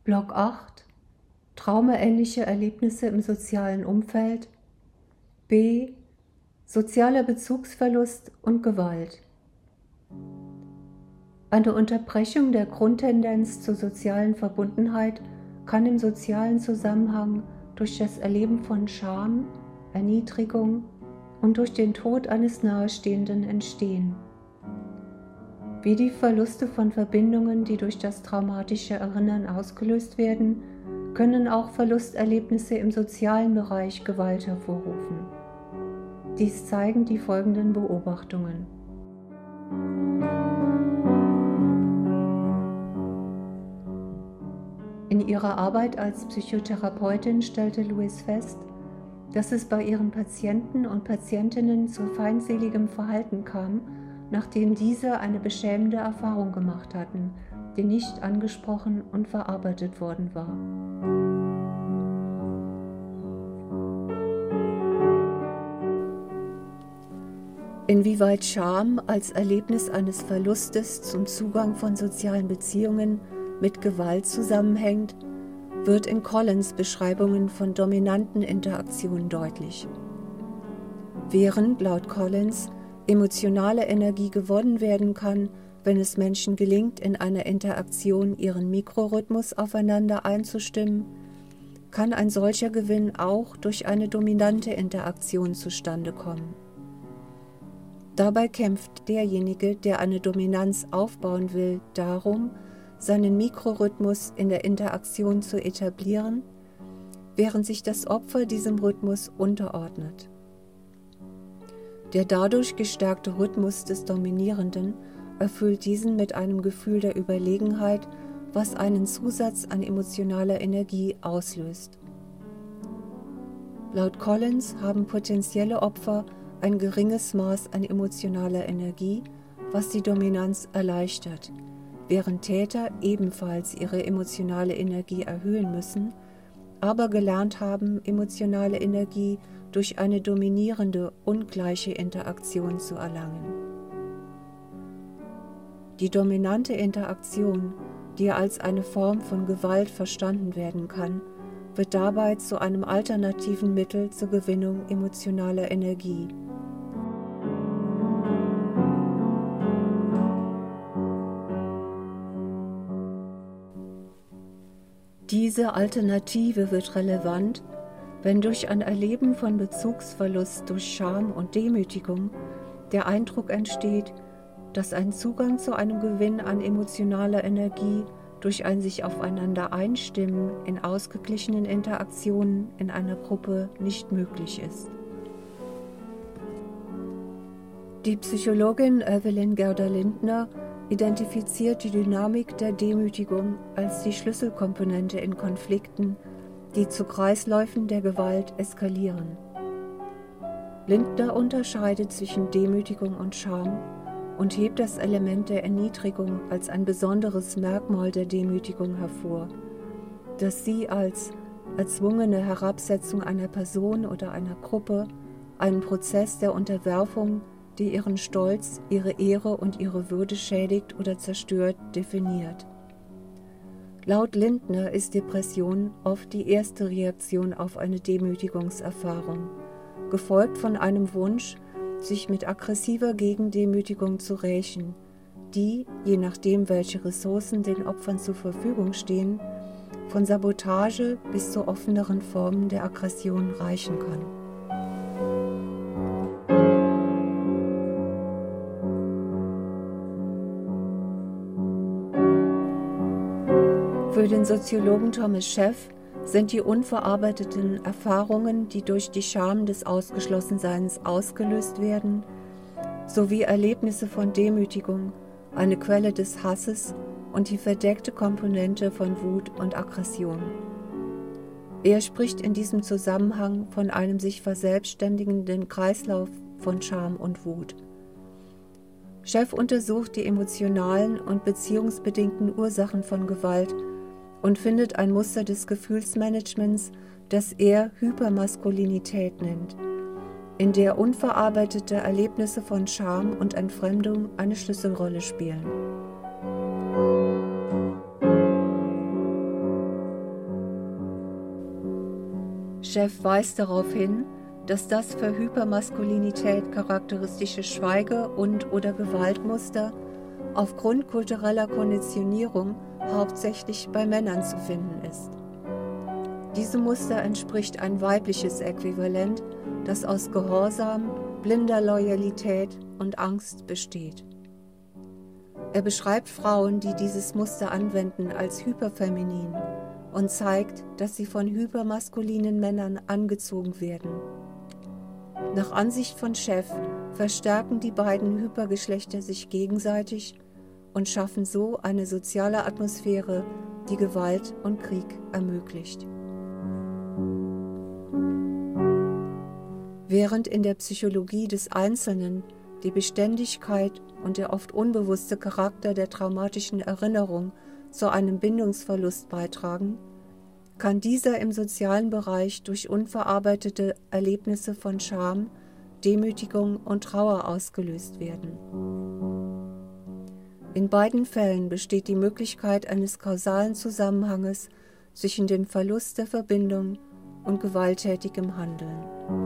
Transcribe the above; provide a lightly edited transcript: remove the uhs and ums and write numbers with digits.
Block 8: Traumaähnliche Erlebnisse im sozialen Umfeld. B: Sozialer Bezugsverlust und Gewalt. Eine Unterbrechung der Grundtendenz zur sozialen Verbundenheit kann im sozialen Zusammenhang durch das Erleben von Scham, Erniedrigung und durch den Tod eines Nahestehenden entstehen. Wie die Verluste von Verbindungen, die durch das traumatische Erinnern ausgelöst werden, können auch Verlusterlebnisse im sozialen Bereich Gewalt hervorrufen. Dies zeigen die folgenden Beobachtungen. In ihrer Arbeit als Psychotherapeutin stellte Lewis fest, dass es bei ihren Patienten und Patientinnen zu feindseligem Verhalten kam, nachdem diese eine beschämende Erfahrung gemacht hatten, die nicht angesprochen und verarbeitet worden war. Inwieweit Scham als Erlebnis eines Verlustes zum Zugang von sozialen Beziehungen mit Gewalt zusammenhängt, wird in Collins' Beschreibungen von dominanten Interaktionen deutlich. Während laut Collins emotionale Energie gewonnen werden kann, wenn es Menschen gelingt, in einer Interaktion ihren Mikrorhythmus aufeinander einzustimmen, kann ein solcher Gewinn auch durch eine dominante Interaktion zustande kommen. Dabei kämpft derjenige, der eine Dominanz aufbauen will, darum, seinen Mikrorhythmus in der Interaktion zu etablieren, während sich das Opfer diesem Rhythmus unterordnet. Der dadurch gestärkte Rhythmus des Dominierenden erfüllt diesen mit einem Gefühl der Überlegenheit, was einen Zusatz an emotionaler Energie auslöst. Laut Collins haben potenzielle Opfer ein geringes Maß an emotionaler Energie, was die Dominanz erleichtert, während Täter ebenfalls ihre emotionale Energie erhöhen müssen, aber gelernt haben, emotionale Energie durch eine dominierende, ungleiche Interaktion zu erlangen. Die dominante Interaktion, die als eine Form von Gewalt verstanden werden kann, wird dabei zu einem alternativen Mittel zur Gewinnung emotionaler Energie. Diese Alternative wird relevant, wenn durch ein Erleben von Bezugsverlust durch Scham und Demütigung der Eindruck entsteht, dass ein Zugang zu einem Gewinn an emotionaler Energie durch ein sich aufeinander einstimmen in ausgeglichenen Interaktionen in einer Gruppe nicht möglich ist. Die Psychologin Evelyn Gerda-Lindner identifiziert die Dynamik der Demütigung als die Schlüsselkomponente in Konflikten, die zu Kreisläufen der Gewalt eskalieren. Lindner unterscheidet zwischen Demütigung und Scham und hebt das Element der Erniedrigung als ein besonderes Merkmal der Demütigung hervor, das sie als erzwungene Herabsetzung einer Person oder einer Gruppe, einen Prozess der Unterwerfung, die ihren Stolz, ihre Ehre und ihre Würde schädigt oder zerstört, definiert. Laut Lindner ist Depression oft die erste Reaktion auf eine Demütigungserfahrung, gefolgt von einem Wunsch, sich mit aggressiver Gegendemütigung zu rächen, die, je nachdem welche Ressourcen den Opfern zur Verfügung stehen, von Sabotage bis zu offeneren Formen der Aggression reichen kann. Für den Soziologen Thomas Scheff sind die unverarbeiteten Erfahrungen, die durch die Scham des Ausgeschlossenseins ausgelöst werden, sowie Erlebnisse von Demütigung, eine Quelle des Hasses und die verdeckte Komponente von Wut und Aggression. Er spricht in diesem Zusammenhang von einem sich verselbstständigenden Kreislauf von Scham und Wut. Scheff untersucht die emotionalen und beziehungsbedingten Ursachen von Gewalt und findet ein Muster des Gefühlsmanagements, das er Hypermaskulinität nennt, in der unverarbeitete Erlebnisse von Scham und Entfremdung eine Schlüsselrolle spielen. Scheff weist darauf hin, dass das für Hypermaskulinität charakteristische Schweige- und/oder Gewaltmuster aufgrund kultureller Konditionierung hauptsächlich bei Männern zu finden ist. Diesem Muster entspricht ein weibliches Äquivalent, das aus Gehorsam, blinder Loyalität und Angst besteht. Er beschreibt Frauen, die dieses Muster anwenden, als hyperfeminin und zeigt, dass sie von hypermaskulinen Männern angezogen werden. Nach Ansicht von Scheff verstärken die beiden Hypergeschlechter sich gegenseitig und schaffen so eine soziale Atmosphäre, die Gewalt und Krieg ermöglicht. Während in der Psychologie des Einzelnen die Beständigkeit und der oft unbewusste Charakter der traumatischen Erinnerung zu einem Bindungsverlust beitragen, kann dieser im sozialen Bereich durch unverarbeitete Erlebnisse von Scham, Demütigung und Trauer ausgelöst werden. In beiden Fällen besteht die Möglichkeit eines kausalen Zusammenhanges zwischen dem Verlust der Verbindung und gewalttätigem Handeln.